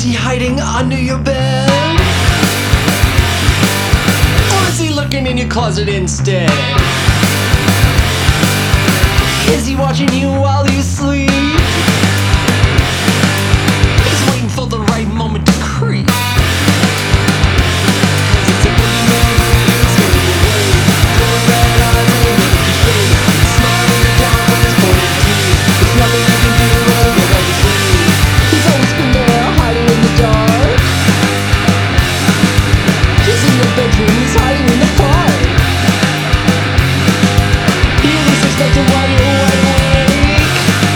he hiding under your bed? Or is he looking in your closet instead? Is he watching you while you sleep? He's waiting for the right moment to creep. It's a boogeyman, he's waiting away. Blowing red eyes and make you shake. Smile in the dark with his pointed teeth. There's nothing you can do but go back to sleep. He's always been there, hiding in the dark. He's in your bedroom, he's hiding in the park. He least expected while you're wide awake.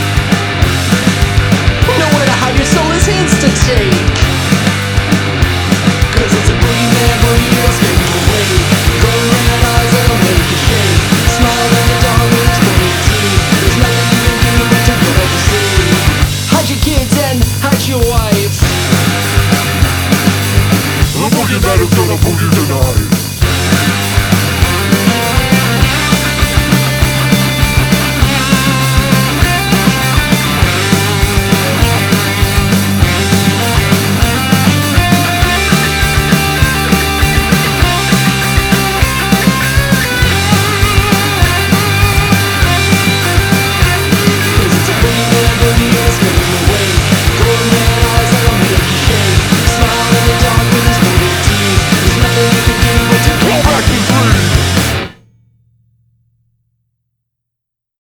Nowhere to hide your soul, his hands to take. 'Cause it's a boogeyman, boogeyman's making you wake. Glowing red eyes that'll make you shake. Smile in the dark with his pointed teeth. There's nothing you can do but to go back to sleep. Hide your kids and hide your wife. The boogeyman is gonna boogie tonight.